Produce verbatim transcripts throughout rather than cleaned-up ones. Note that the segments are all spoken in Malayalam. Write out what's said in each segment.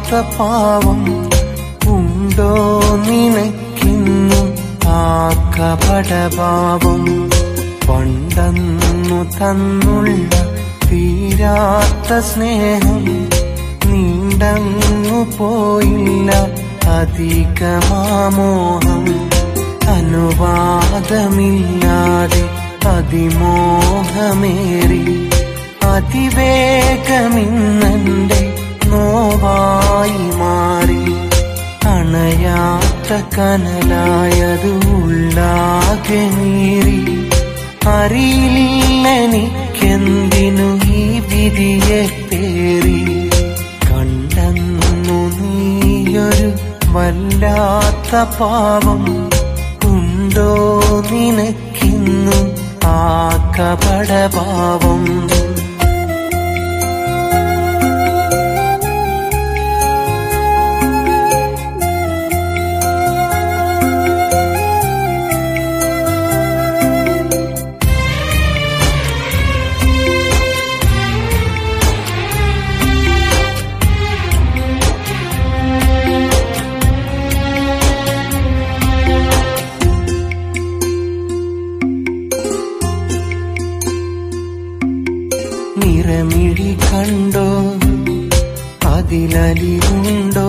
വല്ലാത്ത പാവം ഉണ്ടോ നിനക്കിന്നു ആ കപടഭാവം പണ്ടന്നു തന്നുള്ള തീരാത്ത സ്നേഹം നീണ്ടങ്ങു പോയില്ല അധികമാമോഹം അനുവാദമില്ലാതെ അതിമോഹമേറി അതിവേഗമിന്നെന്റെ നോവായി മാറി അണയാത്ത കനലായതു ഉള്ളാകെ നീറി അറിയില്ലെനിക്കെന്തിനു ഈ വിധിയെ പേറി കണ്ടെന്നു നീയൊരു വല്ലാത്ത പാവം ഉണ്ടോ നിനക്കിന്നു ആ കപടഭാവം നിറമിഴി കണ്ടോ അതിലലിവുണ്ടോ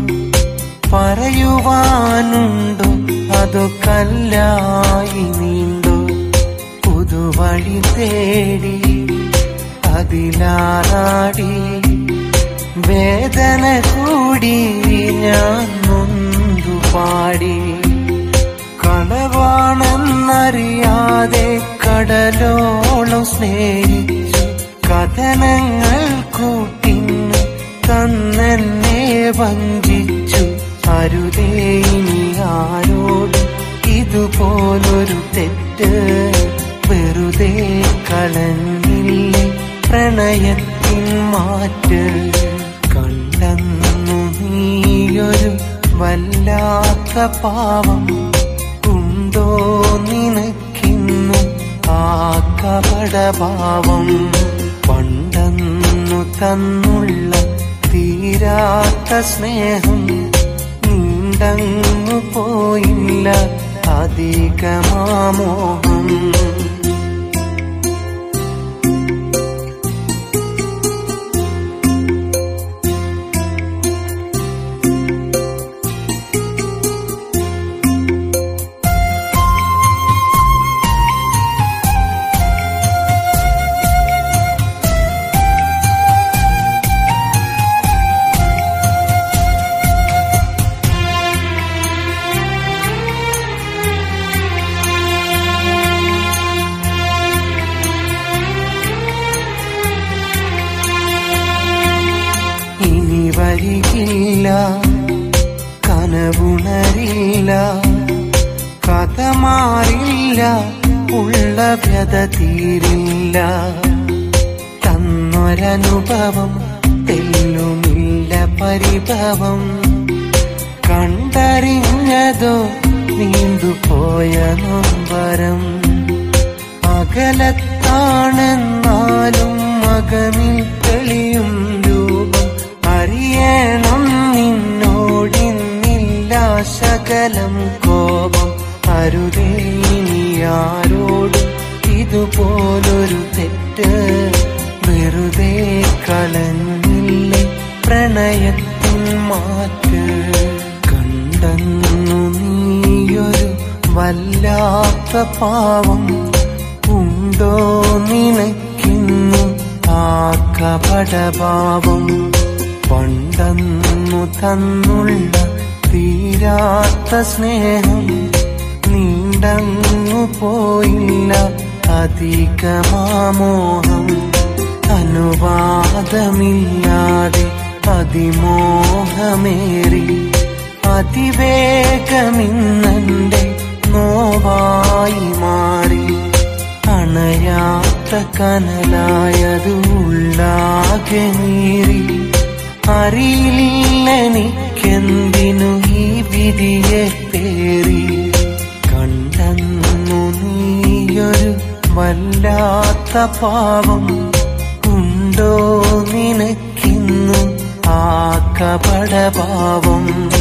പറയുവാനുണ്ടോ അതോ കല്ലായി നീണ്ടോ പുതുവഴി തേടി അതിലാറാടി വേദന കൂടി ഞാൻ നൊന്തു പാടി കളവാണെന്നറിയാതെ കടലോളം സ്നേഹിച്ചു കഥനങ്ങൾ കൂട്ടിന്നു തന്നെന്നെ വഞ്ചിച്ചു അരുതേ ഇനി ആരോട് ഇതുപോലൊരു തെറ്റ് വെറുതെ കളഞ്ഞില്ലേ പ്രണയത്തിൻ മാറ്റ് കണ്ടെന്നു നീയൊരു വല്ലാത്ത പാവം ഉണ്ടോ നിനക്കിന്നു ആ കപടഭാവം പണ്ടെന്നു തന്നുള്ള തീരാത്ത സ്നേഹം നീണ്ടങ്ങു പോയില്ല അധികമാമോഹം വരികില്ല കനവുണരില്ല കഥ മാറില്ല ഉള്ള വ്യത തീരില്ല തന്നൊരനുഭവം തെല്ലുമില്ല പരിഭവം കണ്ടറിഞ്ഞതോ നീണ്ടുപോയ നൊമ്പരം അകലത്താണെന്നാലും മകനിൽ തെളിയും രൂപം അറിയണം നിന്നോടിന്നില്ല ശകലം കോപം അരുതേ ഇനി ആരോടും ഇതുപോലൊരു തെറ്റ് വെറുതെ കളഞ്ഞില്ലേ പ്രണയത്തിൻ മാറ്റ് കണ്ടെന്നു നീയൊരു വല്ലാത്ത പാവം ഉണ്ടോ നിനക്കിന്നു ആ കപടഭാവം പണ്ടെന്നു തന്നുള്ള തീരാത്ത സ്നേഹം നീണ്ടങ്ങു പോയില്ല അധികമാമോഹം അനുവാദമില്ലാതെ അതിമോഹമേറി അതിവേഗമിന്നെന്റെ നോവായി മാറി അണയാത്ത കനലായതു ഉള്ളാകെ നീറി അറിയില്ലെനിക്കെന്തിനു ഈ വിധിയെ പേറി കണ്ടെന്നു നീയൊരു വല്ലാത്ത പാവം ഉണ്ടോ നിനക്കിന്നു ആ കപടഭാവം